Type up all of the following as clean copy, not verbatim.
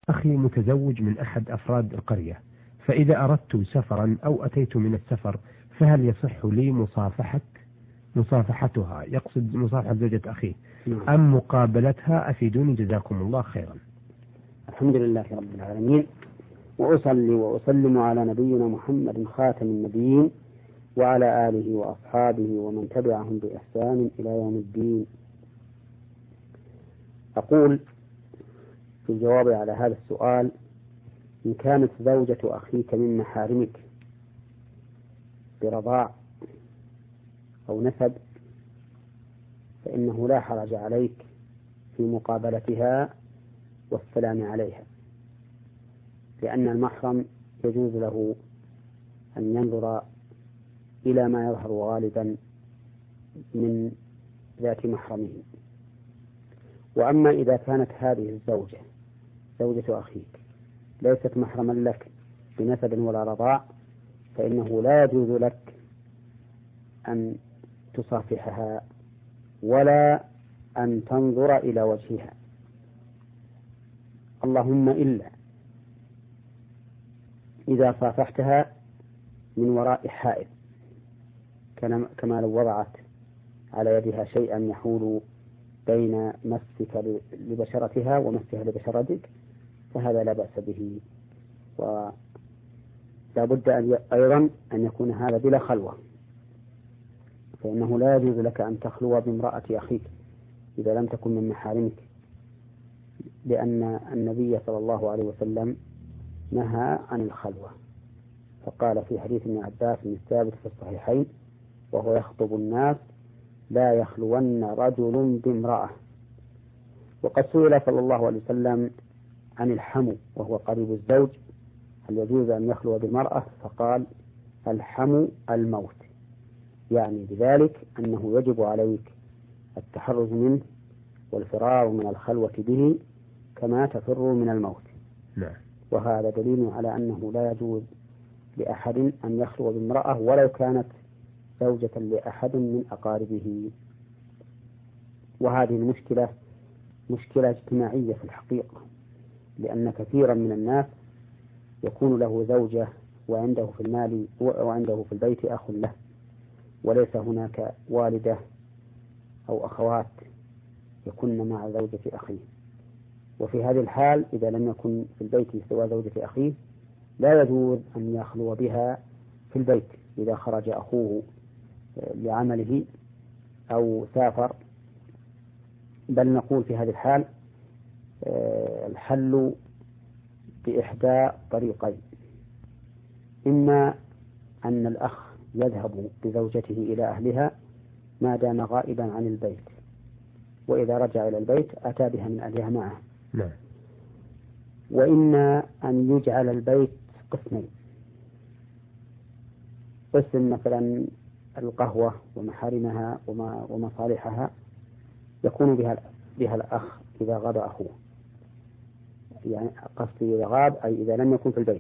أخي متزوج من أحد أفراد القرية، فإذا أردت سفرا أو أتيت من السفر فهل يصح لي مصافحتها، يقصد مصافحة زوجة أخيه، أم مقابلتها؟ أفيدوني جزاكم الله خيرا. الحمد لله رب العالمين، وأصلي وأسلم على نبينا محمد خاتم النبيين وعلى آله وأصحابه ومن تبعهم بإحسان إلى يوم الدين. أقول في الجواب على هذا السؤال: إن كانت زوجة أخيك من محارمك برضاع أو نسب فإنه لا حرج عليك في مقابلتها والسلام عليها، لأن المحرم يجوز له أن ينظر إلى ما يظهر غالبا من ذات محرمه. وأما إذا كانت هذه الزوجة زوجة أخيك ليست محرما لك بنسب ولا رضاع فإنه لا يجوز لك أن تصافحها ولا أن تنظر إلى وجهها، اللهم إلا إذا صافحتها من وراء حائل، كما لو وضعت على يدها شيئا يحول بين مسك لبشرتها ومسها لبشرتك فهذا لا بأس به. ولا بد أيضا أن يكون هذا بلا خلوة، فإنه لا يجوز لك أن تخلو بامرأة أخيك إذا لم تكن من محارمك، لأن النبي صلى الله عليه وسلم نهى عن الخلوة، فقال في حديث ابن عباس الثابت في الصحيحين وهو يخطب الناس: لا يخلون رجل بامرأة. وقد سئل صلى الله عليه وسلم عن الحمو وهو قريب الزوج هل يجوز أن يخلو بالمرأة، فقال: الحمو الموت، يعني بذلك أنه يجب عليك التحرز منه والفرار من الخلوة به كما تفر من الموت. وهذا دليل على أنه لا يجوز لأحد أن يخلو بامرأة ولو كانت زوجة لأحد من أقاربه. وهذه المشكلة مشكلة اجتماعية في الحقيقة، لأن كثيرا من الناس يكون له زوجة وعنده في المال وعنده في البيت أخ له، وليس هناك والدة أو أخوات يكن مع زوجة أخيه. وفي هذه الحال إذا لم يكن في البيت سوى زوجة أخيه لا يجوز أن يخلو بها في البيت إذا خرج أخوه لعمله أو سافر، بل نقول في هذه الحال الحل بإحدى طريقين: إما أن الأخ يذهب بزوجته إلى أهلها ما دام غائبا عن البيت، وإذا رجع إلى البيت أتى بها من أهلها معه. وإما أن يجعل البيت قسمين: قسم مثلا القهوة ومحارمها ومصالحها يكون بها الأخ إذا غاب أخوه، يعني قصدي إذا غاب أي إذا لم يكن في البيت،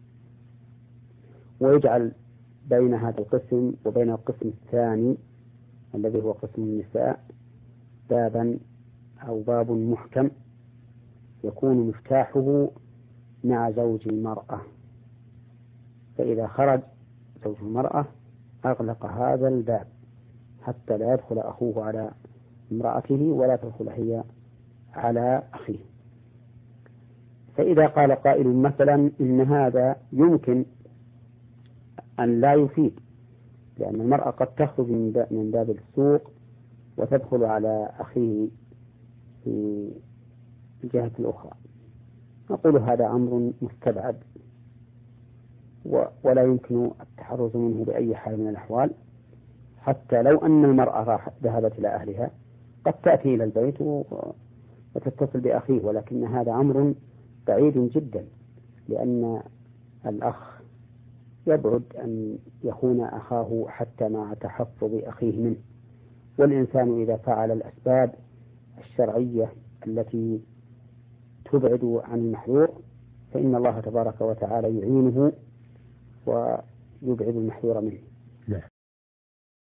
ويجعل بين هذا القسم وبين القسم الثاني الذي هو قسم النساء بابا أو باب محكم يكون مفتاحه مع زوج المرأة، فإذا خرج زوج المرأة أغلق هذا الباب حتى لا يدخل أخوه على امرأته ولا تدخل هي على أخيه. فإذا قال قائل مثلا إن هذا يمكن أن لا يفيد، لأن المرأة قد تخرج من باب السوق وتدخل على أخيه في الجهة الأخرى، نقول هذا أمر مستبعد ولا يمكن التحرز منه بأي حال من الأحوال، حتى لو أن المرأة ذهبت إلى أهلها قد تأتي إلى البيت وتتصل بأخيه، ولكن هذا أمر بعيد جدا، لأن الأخ يبعد أن يخون أخاه حتى مع تحفظ أخيه منه. والإنسان إذا فعل الأسباب الشرعية التي تبعد عن المحذور فإن الله تبارك وتعالى يعينه ويبعد المحذور منه.